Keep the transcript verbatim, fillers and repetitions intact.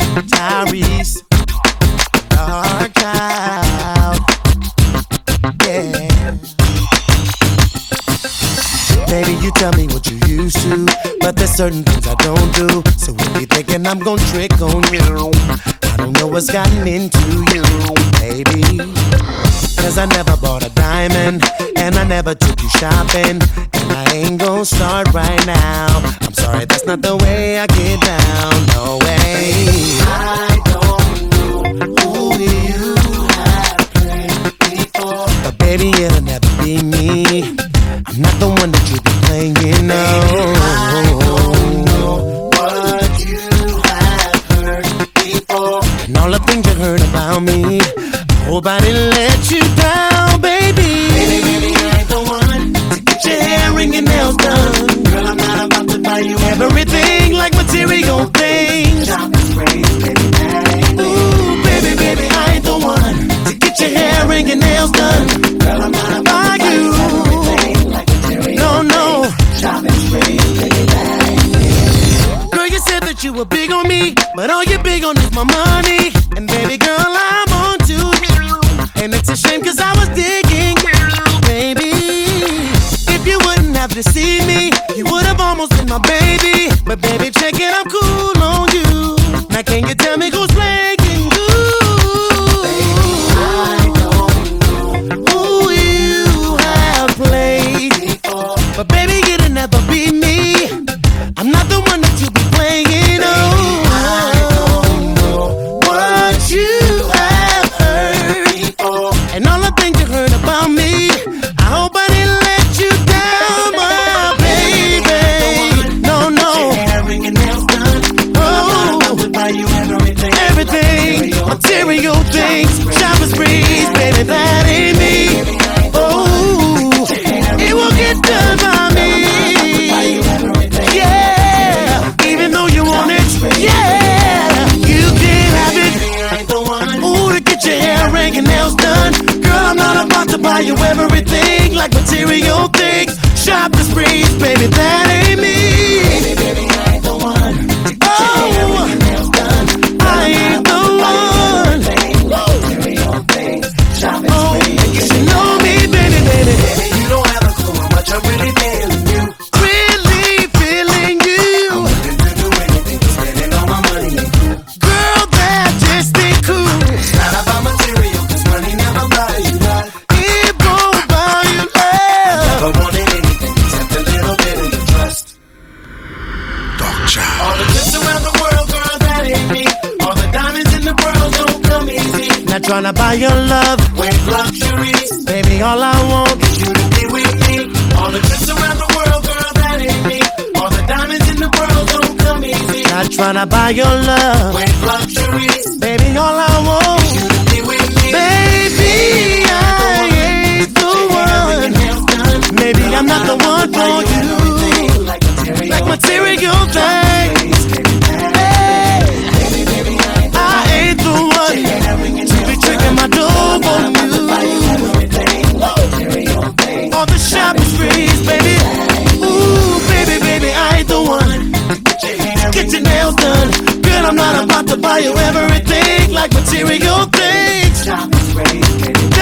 Tyrese, dark out, yeah. Baby, you tell me what you used to, but there's certain things I don't do. So if you're thinking I'm gon' trick on you, I don't know what's gotten into you, baby. Cause I never bought a diamond, and I never took you shopping, and I ain't gon' start right now. I'm sorry, that's not the way I get down, no way. I don't know who you have played before, but baby, it'll never be me. I'm not the one that you be playing, you know. I don't know what you have heard before, and all the things you heard about me, I hope I didn't let you down, baby. Baby, baby, I ain't the one to get your hair and your nails done. Girl, I'm not about to buy you everything like material things. Shopping sprays, baby, that ain't me. Ooh, baby, baby, I ain't the one to get your hair and your nails done. Girl, I'm not about to buy you everything like material no, no. things. Shopping sprays, baby, that ain't me. Girl, you said that you were big on me, but all you're big on is my money. And baby girl, I'm on to you. And it's a shame cause I was digging you, baby. If you wouldn't have deceived me, you would have almost been my baby. But baby, check it, I'm cool on you. Now can you tell me who's playing you? I don't know who you have played before, but baby, it'll never be me. I'm not the one that you be playing, oh. I don't know what you have heard before, and all the things you heard about me, I hope I didn't let you down, my baby. No, no. Oh, everything, material things, shopping sprees, baby, that ain't me. Oh, it will get done by me. Yeah, even though you want it, yeah, you can have it. Ooh, to get your hair and your nails done. Girl, I'm not about to buy you everything like material things. Shopping sprees, baby, that ain't me. Baby, baby, I ain't the one to get your hair and your nails done. I ain't the one. Material things, shopping sprees. You should know me, baby, baby. Baby, you don't have a clue how much I'm really feeling you. Really feeling you. I'm willing to do anything to spending all my money. Girl, that just ain't cool. It's not about material, cause money never buys you love. It won't buy you love. I never wanted anything except a little bit of your trust. Dark child. All the goods around the world, girl, that ain't me. All the diamonds in the world don't come easy. Not tryna buy your love with luxuries. Baby, all I want is you to be with me. All the goods around the world, girl, that ain't me. All the diamonds in the world don't come easy. Not tryna buy your love with luxuries. Baby, all I want is you to be with me. Baby, I ain't the one. Maybe I'm not the one for you. Like material things. Hey, I ain't the one to be tricking my dough on you. All the shopping sprees, baby. Ooh, baby, baby, I ain't the one. Get your nails done. Girl, I'm not about to buy you everything like material things.